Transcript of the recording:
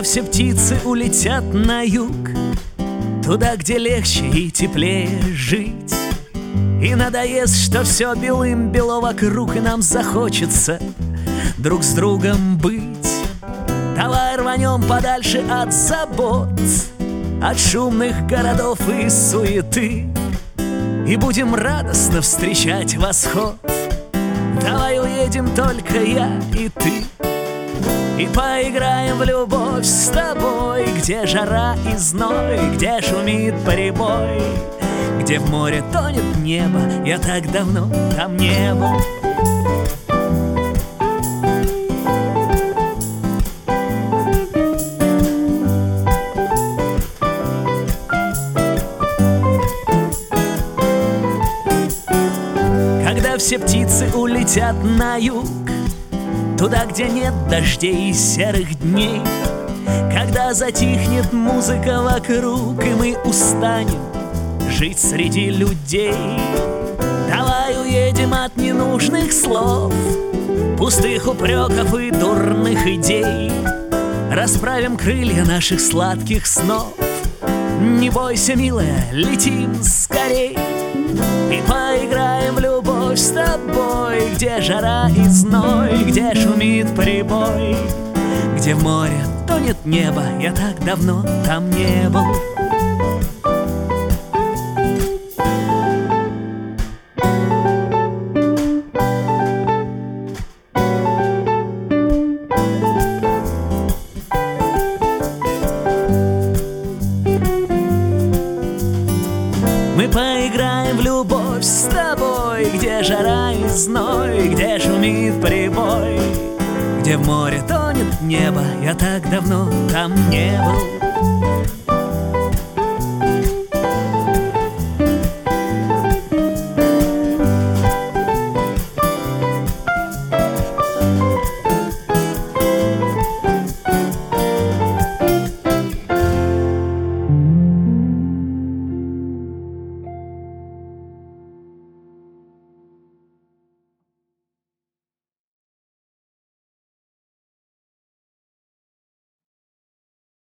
Когда все птицы улетят на юг, туда, где легче и теплее жить, и надоест, что все белым-бело вокруг, и нам захочется друг с другом быть. Давай рванем подальше от забот, от шумных городов и суеты, и будем радостно встречать восход. Давай уедем только я и ты, и поиграем в любовь с тобой, где жара и зной, где шумит прибой, где в море тонет небо. Я так давно там не был. Когда все птицы улетят на юг, туда, где нет дождей и серых дней, когда затихнет музыка вокруг, и мы устанем жить среди людей. Давай уедем от ненужных слов, пустых упреков и дурных идей, расправим крылья наших сладких снов. Не бойся, милая, летим скорей, и поиграем в любовь с тобой, где жара и зной, где шумит прибой, где в море тонет небо. Я так давно там не был. Мы поиграем в любовь с тобой, где жара и зной, где шумит прибой, где в море тонет небо. Я так давно там не был.